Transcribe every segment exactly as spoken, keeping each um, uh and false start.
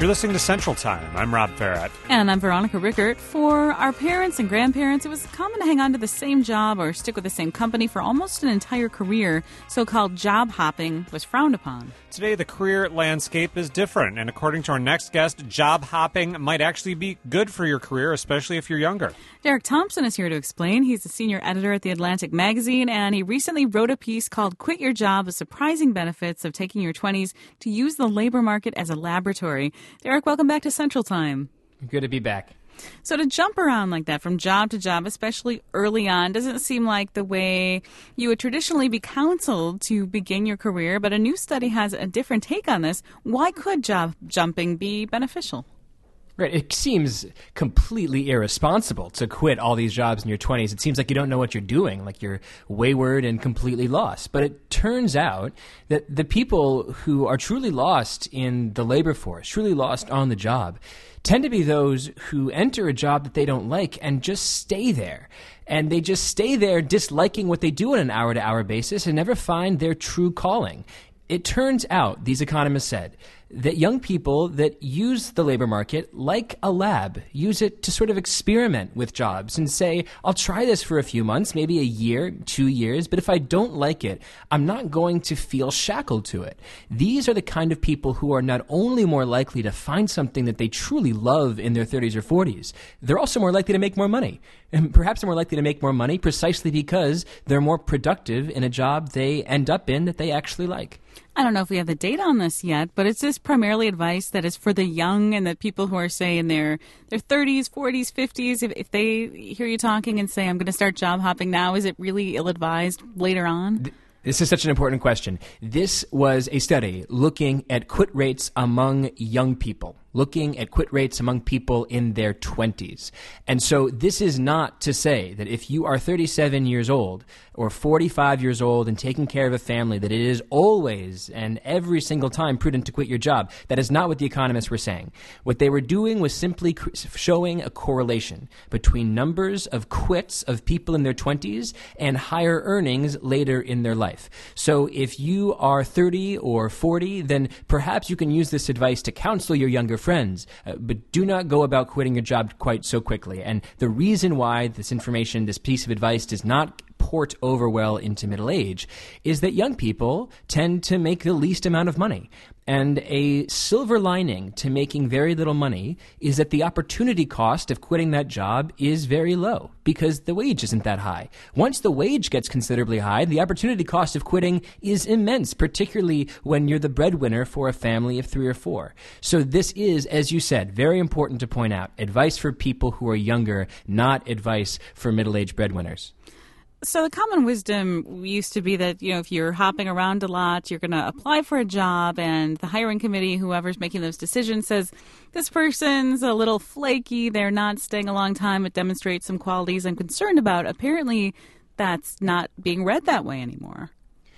You're listening to Central Time. I'm Rob Farrett. And I'm Veronica Rickert. For our parents and grandparents, it was common to hang on to the same job or stick with the same company for almost an entire career. So-called job hopping was frowned upon. Today, the career landscape is different, and according to our next guest, job hopping might actually be good for your career, especially if you're younger. Derek Thompson is here to explain. He's a senior editor at The Atlantic magazine, and he recently wrote a piece called Quit Your Job, The Surprising Benefits of Taking Your twenties to Use the Labor Market as a Laboratory. Derek, welcome back to Central Time. Good to be back. So to jump around like that from job to job, especially early on, doesn't seem like the way you would traditionally be counseled to begin your career, but a new study has a different take on this. Why could job jumping be beneficial? Right. It seems completely irresponsible to quit all these jobs in your twenties. It seems like you don't know what you're doing, like you're wayward and completely lost. But it turns out that the people who are truly lost in the labor force, truly lost on the job, tend to be those who enter a job that they don't like and just stay there. And they just stay there disliking what they do on an hour-to-hour basis and never find their true calling. It turns out, these economists said, that young people that use the labor market like a lab, use it to sort of experiment with jobs and say, I'll try this for a few months, maybe a year, two years, but if I don't like it, I'm not going to feel shackled to it. These are the kind of people who are not only more likely to find something that they truly love in their thirties or forties, they're also more likely to make more money. And perhaps they're more likely to make more money precisely because they're more productive in a job they end up in that they actually like. I don't know if we have the data on this yet, but is this primarily advice that is for the young and the people who are, say, in their, their thirties, forties, fifties? If, if they hear you talking and say, I'm going to start job hopping now, is it really ill-advised later on? This is such an important question. This was a study looking at quit rates among young people, looking at quit rates among people in their twenties. And so this is not to say that if you are thirty-seven years old or forty-five years old and taking care of a family, that it is always and every single time prudent to quit your job. That is not what the economists were saying. What they were doing was simply showing a correlation between numbers of quits of people in their twenties and higher earnings later in their life. So if you are thirty or forty, then perhaps you can use this advice to counsel your younger friends, uh, but do not go about quitting your job quite so quickly. And the reason why this information, this piece of advice does not port over well into middle age is that young people tend to make the least amount of money. And a silver lining to making very little money is that the opportunity cost of quitting that job is very low because the wage isn't that high. Once the wage gets considerably high, the opportunity cost of quitting is immense, particularly when you're the breadwinner for a family of three or four. So this is, as you said, very important to point out, advice for people who are younger, not advice for middle-aged breadwinners. So the common wisdom used to be that, you know, if you're hopping around a lot, you're going to apply for a job, and the hiring committee, whoever's making those decisions, says this person's a little flaky, they're not staying a long time, it demonstrates some qualities I'm concerned about. Apparently, that's not being read that way anymore.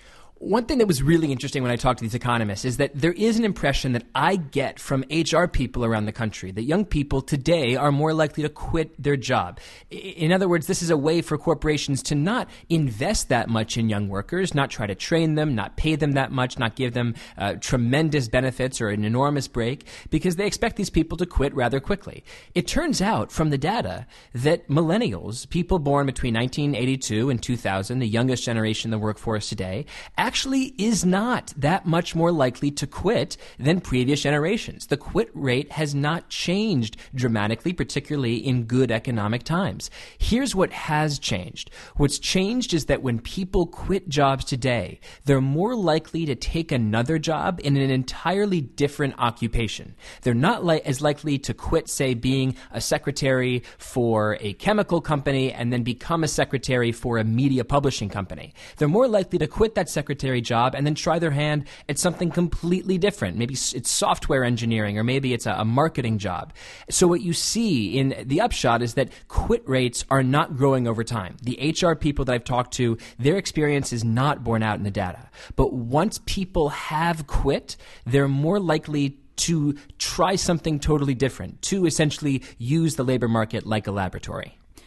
One thing that was really interesting when I talked to these economists is that there is an impression that I get from H R people around the country that young people today are more likely to quit their job. In other words, this is a way for corporations to not invest that much in young workers, not try to train them, not pay them that much, not give them uh, tremendous benefits or an enormous break, because they expect these people to quit rather quickly. It turns out from the data that millennials, people born between nineteen eighty-two and two thousand, the youngest generation in the workforce today, actually is not that much more likely to quit than previous generations. The quit rate has not changed dramatically, particularly in good economic times. Here's what has changed. What's changed is that when people quit jobs today, they're more likely to take another job in an entirely different occupation. They're not li- as likely to quit, say, being a secretary for a chemical company and then become a secretary for a media publishing company. They're more likely to quit that secretary job and then try their hand at something completely different. Maybe it's software engineering, or maybe it's a, a marketing job. So what you see in the upshot is that quit rates are not growing over time. The H R people that I've talked to, their experience is not borne out in the data. But once people have quit, they're more likely to try something totally different, to essentially use the labor market like a laboratory.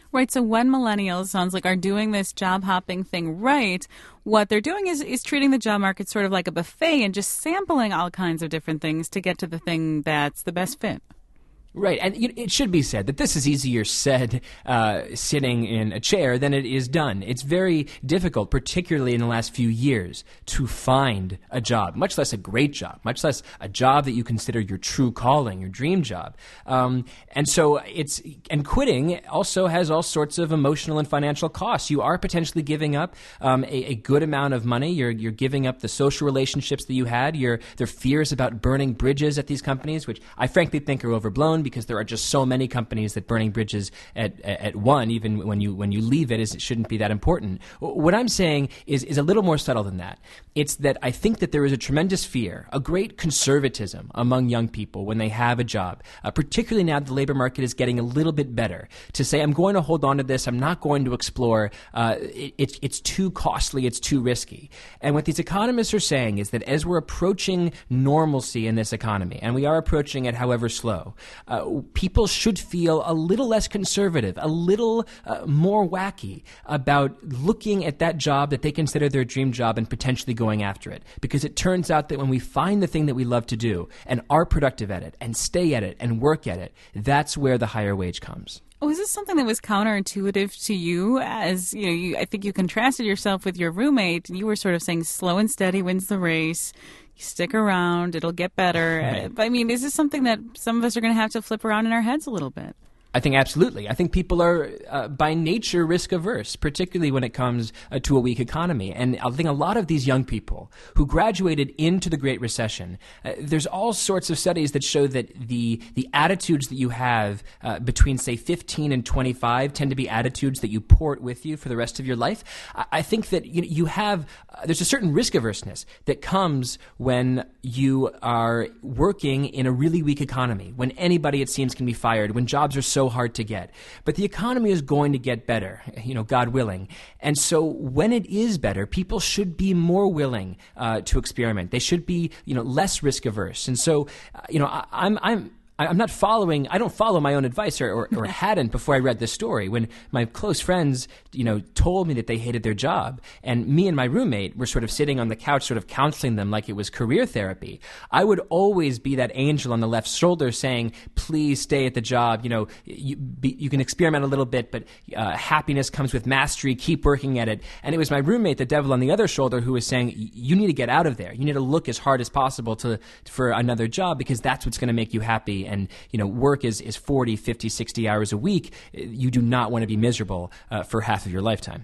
Right. So when millennials, sounds like, are doing this job hopping thing right, what they're doing is, is treating the job market sort of like a buffet and just sampling all kinds of different things to get to the thing that's the best fit. Right, and it should be said that this is easier said uh, sitting in a chair than it is done. It's very difficult, particularly in the last few years, to find a job, much less a great job, much less a job that you consider your true calling, your dream job. Um, and so it's and quitting also has all sorts of emotional and financial costs. You are potentially giving up um, a, a good amount of money. You're you're giving up the social relationships that you had. Your there are fears about burning bridges at these companies, which I frankly think are overblown, because there are just so many companies that burning bridges at at one, even when you when you leave it, is it shouldn't be that important. What I'm saying is is a little more subtle than that. It's that I think that there is a tremendous fear, a great conservatism among young people when they have a job, uh, particularly now that the labor market is getting a little bit better, to say, I'm going to hold on to this, I'm not going to explore, uh, it, it, it's too costly, it's too risky. And what these economists are saying is that as we're approaching normalcy in this economy, and we are approaching it however slow, uh, people should feel a little less conservative, a little uh, more wacky about looking at that job that they consider their dream job and potentially going after it. Because it turns out that when we find the thing that we love to do and are productive at it and stay at it and work at it, that's where the higher wage comes. Oh, is this something that was counterintuitive to you? As you know, you, I think you contrasted yourself with your roommate, and you were sort of saying slow and steady wins the race. You stick around, it'll get better. Right. I mean, is this something that some of us are going to have to flip around in our heads a little bit? I think absolutely. I think people are, uh, by nature, risk averse, particularly when it comes uh, to a weak economy. And I think a lot of these young people who graduated into the Great Recession, uh, there's all sorts of studies that show that the the attitudes that you have uh, between, say, fifteen and twenty-five tend to be attitudes that you port with you for the rest of your life. I, I think that you, you have, uh, there's a certain risk averseness that comes when you are working in a really weak economy, when anybody, it seems, can be fired, when jobs are so so hard to get. But the economy is going to get better, you know, God willing. And so when it is better, people should be more willing uh, to experiment. They should be, you know, less risk averse. And so, uh, you know, I, I'm, I'm, I'm not following, I don't follow my own advice, or, or, or hadn't before I read this story. When my close friends, you know, told me that they hated their job, and me and my roommate were sort of sitting on the couch sort of counseling them like it was career therapy, I would always be that angel on the left shoulder saying, please stay at the job, you know, you, be, you can experiment a little bit, but uh, happiness comes with mastery, keep working at it. And it was my roommate, the devil on the other shoulder, who was saying, you need to get out of there. You need to look as hard as possible to for another job, because that's what's going to make you happy. And, you know, work is, is forty, fifty, sixty hours a week. You do not want to be miserable uh, for half of your lifetime.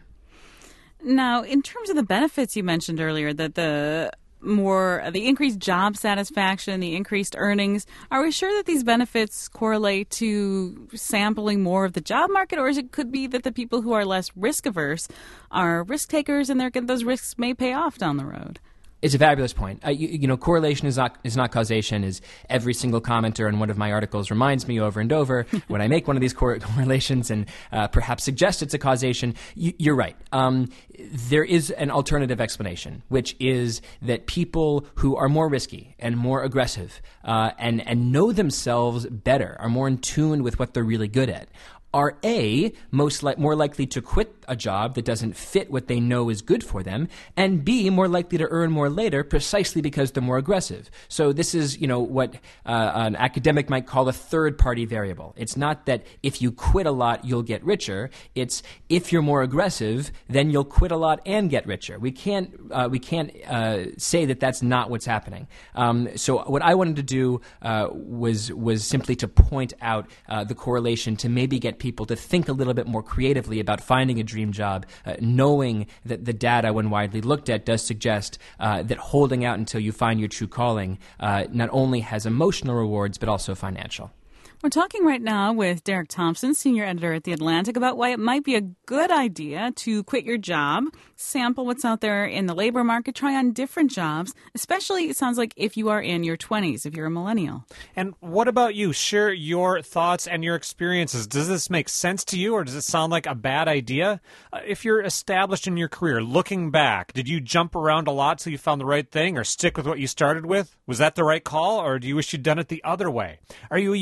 Now, in terms of the benefits you mentioned earlier, that the more, the increased job satisfaction, the increased earnings, are we sure that these benefits correlate to sampling more of the job market, or is it could be that the people who are less risk averse are risk takers and those risks may pay off down the road? It's a fabulous point. Uh, you, you know, correlation is not is not causation, as every single commenter in one of my articles reminds me over and over when I make one of these cor- correlations and uh, perhaps suggest it's a causation. You, you're right. Um, there is an alternative explanation, which is that people who are more risky and more aggressive uh, and, and know themselves better, are more in tune with what they're really good at, are A, most li- more likely to quit a job that doesn't fit what they know is good for them, and B, more likely to earn more later precisely because they're more aggressive. So this is, you know, what uh, an academic might call a third-party variable. It's not that if you quit a lot, you'll get richer. It's if you're more aggressive, then you'll quit a lot and get richer. We can't uh, we can't uh, say that that's not what's happening. Um, so what I wanted to do uh, was was simply to point out uh, the correlation, to maybe get people to think a little bit more creatively about finding a dream job, uh, knowing that the data, when widely looked at, does suggest uh, that holding out until you find your true calling uh, not only has emotional rewards, but also financial. We're talking right now with Derek Thompson, senior editor at The Atlantic, about why it might be a good idea to quit your job, sample what's out there in the labor market, try on different jobs, especially, it sounds like, if you are in your twenties, if you're a millennial. And what about you? Share your thoughts and your experiences. Does this make sense to you, or does it sound like a bad idea? Uh, if you're established in your career, looking back, did you jump around a lot till you found the right thing, or stick with what you started with? Was that the right call, or do you wish you'd done it the other way? Are you a young person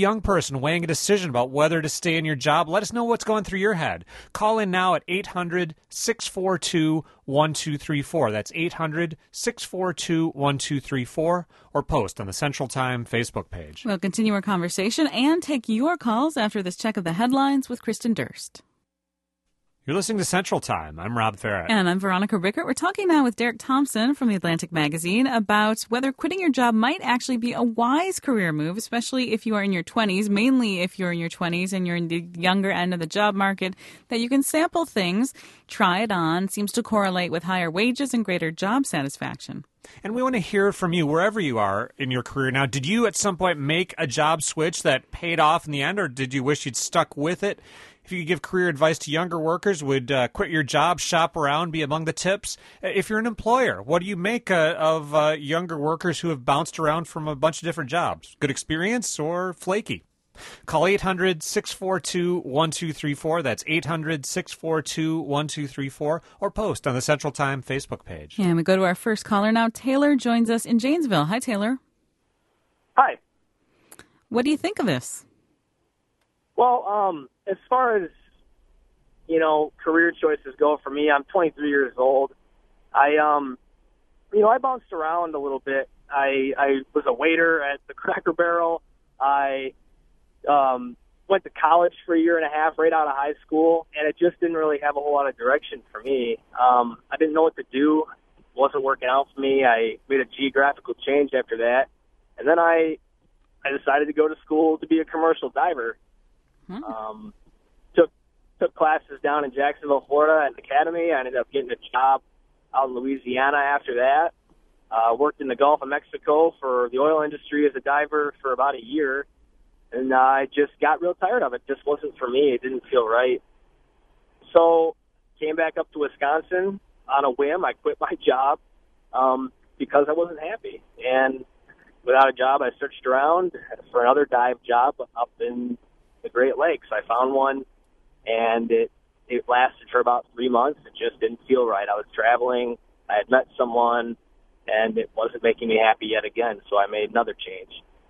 progress in weighing a decision about whether to stay in your job. Let us know what's going through your head. Call in now at eight hundred, six four two, one two three four. That's eight hundred, six four two, one two three four, or post on the Central Time Facebook page. We'll continue our conversation and take your calls after this check of the headlines with Kristen Durst. You're listening to Central Time. I'm Rob Farrett. And I'm Veronica Rickert. We're talking now with Derek Thompson from the Atlantic Magazine about whether quitting your job might actually be a wise career move, especially if you are in your twenties, mainly if you're in your twenties and you're in the younger end of the job market, that you can sample things, try it on, seems to correlate with higher wages and greater job satisfaction. And we want to hear from you wherever you are in your career now. Did you at some point make a job switch that paid off in the end, or did you wish you'd stuck with it? If you could give career advice to younger workers, would uh, quit your job, shop around, be among the tips? If you're an employer, what do you make uh, of uh, younger workers who have bounced around from a bunch of different jobs? Good experience or flaky? Call eight hundred, six four two, one two three four. That's eight hundred, six four two, one two three four. Or post on the Central Time Facebook page. And we go to our first caller now. Taylor joins us in Janesville. Hi, Taylor. Hi. What do you think of this? Well, um, as far as, you know, career choices go for me, I'm twenty-three years old. I, um, you know, I bounced around a little bit. I, I was a waiter at the Cracker Barrel. I um, went to college for a year and a half right out of high school, and it just didn't really have a whole lot of direction for me. Um, I didn't know what to do. It wasn't working out for me. I made a geographical change after that, and then I, I decided to go to school to be a commercial diver. Hmm. Um, took took classes down in Jacksonville, Florida at an academy. I ended up getting a job out in Louisiana after that. Uh, worked in the Gulf of Mexico for the oil industry as a diver for about a year. And uh, I just got real tired of it. It just wasn't for me. It didn't feel right. So came back up to Wisconsin on a whim. I quit my job um, because I wasn't happy. And without a job, I searched around for another dive job up in the Great Lakes. I found one, and it it lasted for about three months. It just didn't feel right. I was traveling. I had met someone, and it wasn't making me happy yet again, so I made another change.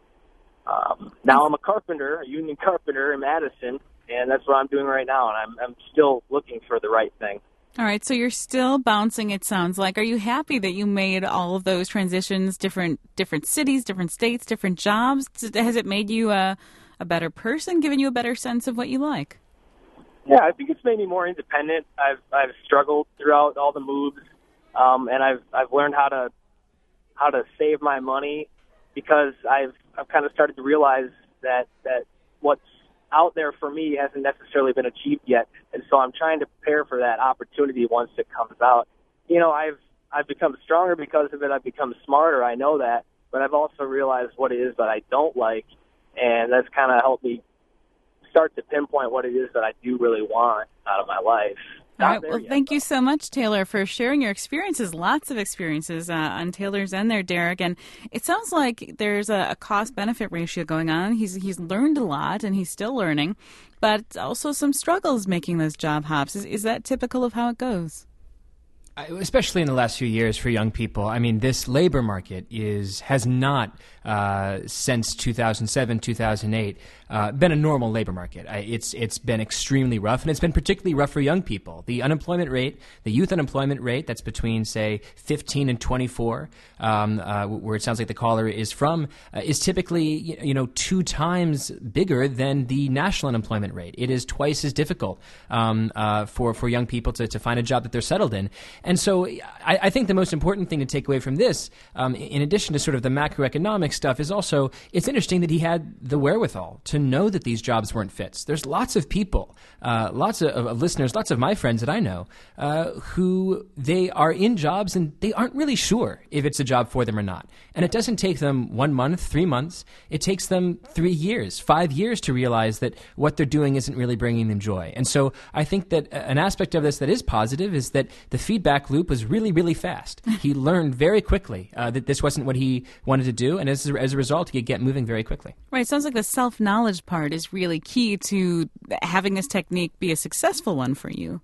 Um, now I'm a carpenter, a union carpenter in Madison, and that's what I'm doing right now, and I'm, I'm still looking for the right thing. All right, so you're still bouncing, it sounds like. Are you happy that you made all of those transitions, different different cities, different states, different jobs? Has it made you a, a better person, given you a better sense of what you like? Yeah, I think it's made me more independent. I've I've struggled throughout all the moves, um, and I've I've learned how to how to save my money because I've I've kind of started to realize that that what's out there for me hasn't necessarily been achieved yet, and so I'm trying to prepare for that opportunity once it comes out. You know, I've I've become stronger because of it. I've become smarter. I know that, but I've also realized what it is that I don't like, and that's kind of helped me start to pinpoint what it is that I do really want out of my life. All right. Well, yet, thank though. you so much, Taylor, for sharing your experiences. Lots of experiences uh, on Taylor's end there, Derek. And it sounds like there's a, a cost-benefit ratio going on. He's he's learned a lot, and he's still learning, but also some struggles making those job hops. Is, is that typical of how it goes? Especially in the last few years for young people. I mean, this labor market is has not, uh, since two thousand seven, two thousand eight, uh, been a normal labor market. I, it's it's been extremely rough, and it's been particularly rough for young people. The unemployment rate, the youth unemployment rate, that's between, say, fifteen and twenty-four, um, uh, where it sounds like the caller is from, uh, is typically, you know, two times bigger than the national unemployment rate. It is twice as difficult um, uh, for, for young people to, to find a job that they're settled in. And so I, I think the most important thing to take away from this, um, in addition to sort of the macroeconomic stuff, is also it's interesting that he had the wherewithal to know that these jobs weren't fits. There's lots of people, uh, lots of, of listeners, lots of my friends that I know uh, who they are in jobs and they aren't really sure if it's a job for them or not. And it doesn't take them one month, three months. It takes them three years, five years to realize that what they're doing isn't really bringing them joy. And so I think that an aspect of this that is positive is that the feedback loop was really, really fast. He learned very quickly uh, that this wasn't what he wanted to do, and as a, as a result, he could get moving very quickly. Right. Sounds like the self-knowledge part is really key to having this technique be a successful one for you.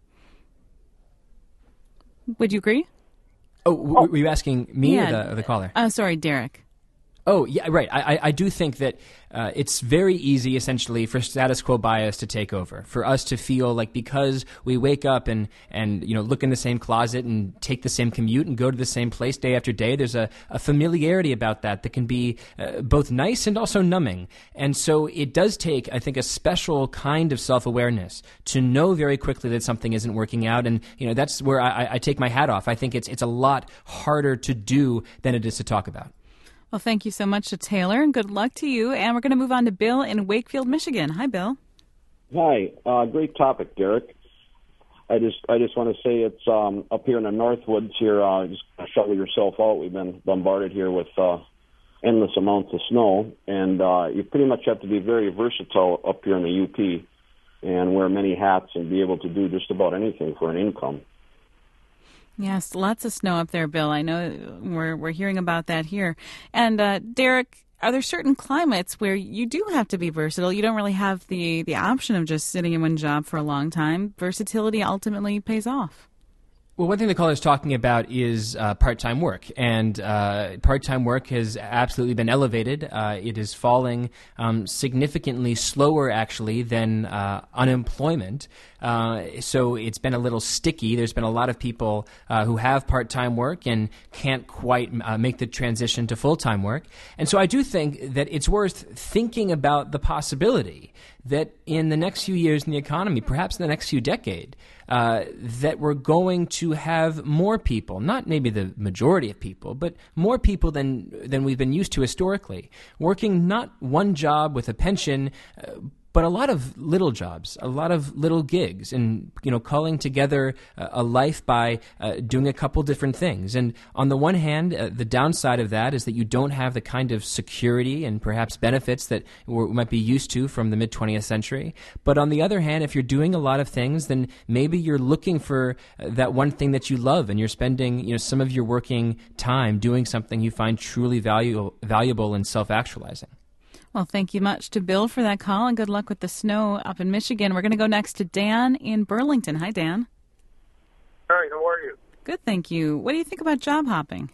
Would you agree? Oh, w- were you asking me yeah. or, the, or the caller? Uh, sorry, Derek. Oh, yeah, right. I, I do think that uh, it's very easy, essentially, for status quo bias to take over, for us to feel like because we wake up and, and you know, look in the same closet and take the same commute and go to the same place day after day, there's a, a familiarity about that that can be uh, both nice and also numbing. And so it does take, I think, a special kind of self-awareness to know very quickly that something isn't working out. And, you know, that's where I, I take my hat off. I think it's it's a lot harder to do than it is to talk about. Well, thank you so much to Taylor, and good luck to you. And we're going to move on to Bill in Wakefield, Michigan. Hi, Bill. Hi. Uh, great topic, Derek. I just I just want to say it's um, up here in the Northwoods here. Uh, just shovel yourself out. We've been bombarded here with uh, endless amounts of snow, and uh, you pretty much have to be very versatile up here in the U P and wear many hats and be able to do just about anything for an income. Yes, lots of snow up there, Bill. I know we're we're hearing about that here. And uh, Derek, are there certain climates where you do have to be versatile? You don't really have the, the option of just sitting in one job for a long time. Versatility ultimately pays off. Well, one thing the caller is talking about is uh, part-time work, and uh, part-time work has absolutely been elevated. Uh, it is falling um, significantly slower, actually, than uh, unemployment. Uh, so it's been a little sticky. There's been a lot of people uh, who have part-time work and can't quite uh, make the transition to full-time work. And so I do think that it's worth thinking about the possibility that in the next few years in the economy, perhaps in the next few decades, uh, that we're going to have more people, not maybe the majority of people, but more people than than we've been used to historically, working not one job with a pension, uh, but a lot of little jobs, a lot of little gigs, and you know, calling together a, a life by uh, doing a couple different things. And on the one hand, uh, the downside of that is that you don't have the kind of security and perhaps benefits that we might be used to from the mid twentieth century. But on the other hand, if you're doing a lot of things, then maybe you're looking for uh, that one thing that you love, and you're spending you know some of your working time doing something you find truly valuable, valuable and self-actualizing. Well, thank you much to Bill for that call, and good luck with the snow up in Michigan. We're going to go next to Dan in Burlington. Hi, Dan. Hi, how are you? Good, thank you. What do you think about job hopping?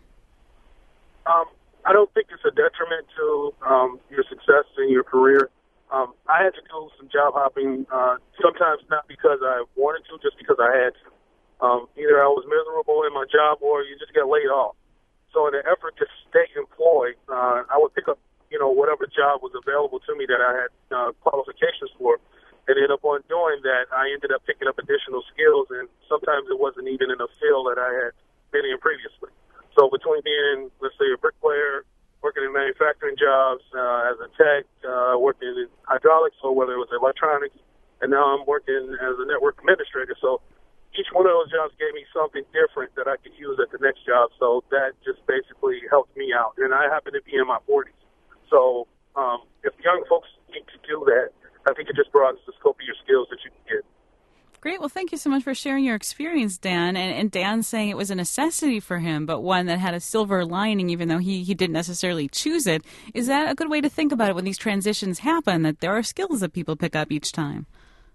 Um, I don't think it's a detriment to um, your success in your career. Um, I had to do some job hopping, uh, sometimes not because I wanted to, just because I had to. Um, either I was miserable in my job or you just get laid off. So in an effort to stay employed, uh, I would pick up you know, whatever job was available to me that I had uh, qualifications for. And ended up on doing that, I ended up picking up additional skills, and sometimes it wasn't even in a field that I had been in previously. So between being, let's say, a bricklayer, working in manufacturing jobs, uh, as a tech, uh, working in hydraulics, or whether it was electronics, and now I'm working as a network administrator. So each one of those jobs gave me something different that I could use at the next job. So that just basically helped me out. And I happen to be in my forties. So um, if young folks need to do that, I think it just broadens the scope of your skills that you can get. Great. Well, thank you so much for sharing your experience, Dan. And, and Dan's saying it was a necessity for him, but one that had a silver lining, even though he, he didn't necessarily choose it. Is that a good way to think about it when these transitions happen, that there are skills that people pick up each time?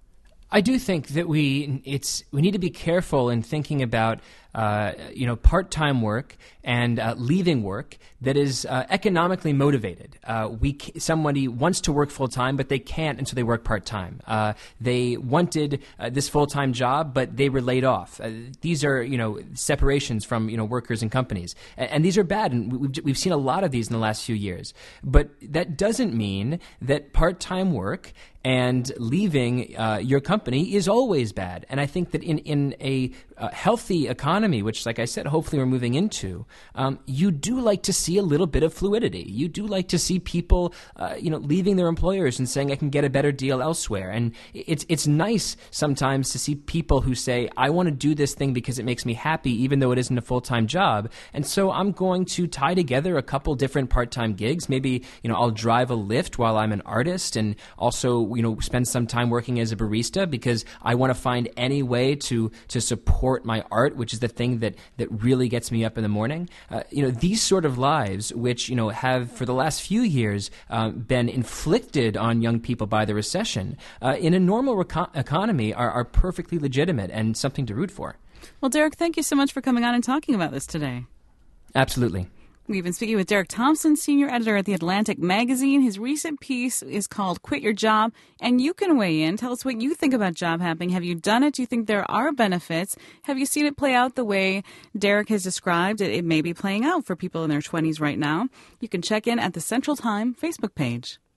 I do think that we it's we need to be careful in thinking about uh, you know part-time work and uh, leaving work that is uh, economically motivated. Uh, we somebody wants to work full-time, but they can't, and so they work part-time. Uh, they wanted uh, this full-time job, but they were laid off. Uh, these are you know separations from you know workers and companies, and, and these are bad. And we've we've seen a lot of these in the last few years. But that doesn't mean that part-time work and leaving uh, your company is always bad. And I think that in, in a uh, healthy economy, which, like I said, hopefully we're moving into, um, you do like to see a little bit of fluidity. You do like to see people, uh, you know, leaving their employers and saying, I can get a better deal elsewhere. And it's it's nice sometimes to see people who say, I want to do this thing because it makes me happy, even though it isn't a full-time job. And so I'm going to tie together a couple different part-time gigs. Maybe, you know, I'll drive a Lyft while I'm an artist, and also you know, spend some time working as a barista because I want to find any way to to support my art, which is the thing that that really gets me up in the morning. Uh, you know, these sort of lives, which you know have for the last few years uh, been inflicted on young people by the recession, uh, in a normal reco- economy, are, are perfectly legitimate and something to root for. Well, Derek, thank you so much for coming on and talking about this today. Absolutely. We've been speaking with Derek Thompson, senior editor at The Atlantic Magazine. His recent piece is called Quit Your Job, and you can weigh in. Tell us what you think about job hopping. Have you done it? Do you think there are benefits? Have you seen it play out the way Derek has described? It, it may be playing out for people in their twenties right now. You can check in at the Central Time Facebook page.